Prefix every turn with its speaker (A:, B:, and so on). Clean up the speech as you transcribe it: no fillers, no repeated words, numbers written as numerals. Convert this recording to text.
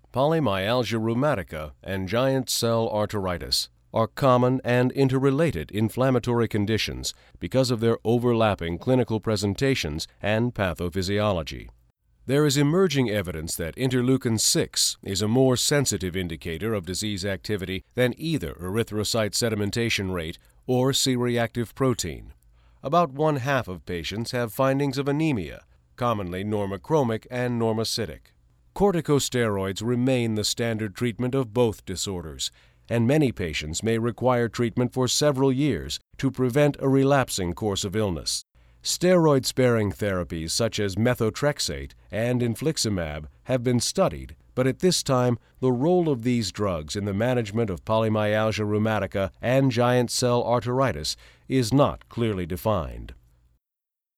A: Polymyalgia rheumatica and giant cell arteritis are common and interrelated inflammatory conditions because of their overlapping clinical presentations and pathophysiology. There is emerging evidence that interleukin-6 is a more sensitive indicator of disease activity than either erythrocyte sedimentation rate or C-reactive protein. About 1/2 of patients have findings of anemia, commonly normochromic and normocytic. Corticosteroids remain the standard treatment of both disorders, and many patients may require treatment for several years to prevent a relapsing course of illness. Steroid-sparing therapies such as methotrexate and infliximab have been studied, but at this time the role of these drugs in the management of polymyalgia rheumatica and giant cell arteritis is not clearly defined.